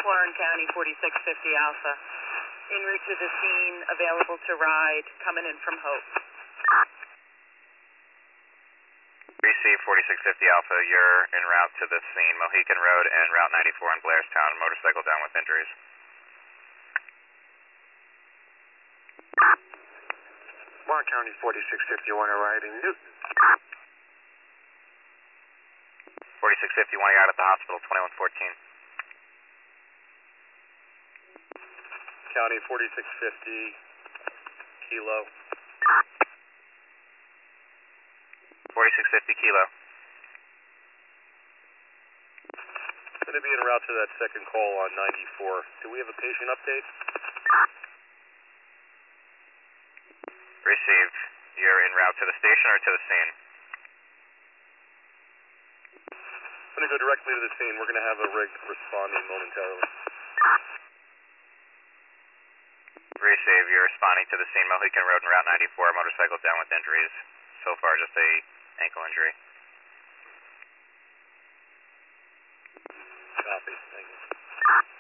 Warren County 4650 Alpha. En route to the scene, available to ride, coming in from Hope. Receive 4650 Alpha, you're en route to the scene, Mohican Road and Route 94 in Blairstown, motorcycle down with injuries. Warren County 4651 arriving Newton. 4651, you're out at the hospital, 2114. County 4650 Kilo. 4650 Kilo. Going to be en route to that second call on 94. Do we have a patient update? Received. You're en route to the station or to the scene? I'm going to go directly to the scene. We're going to have a rig responding momentarily. Receive. You're responding to the scene, Mohican Road and Route 94, motorcycle down with injuries. So far, just a ankle injury. Copy. Thank you.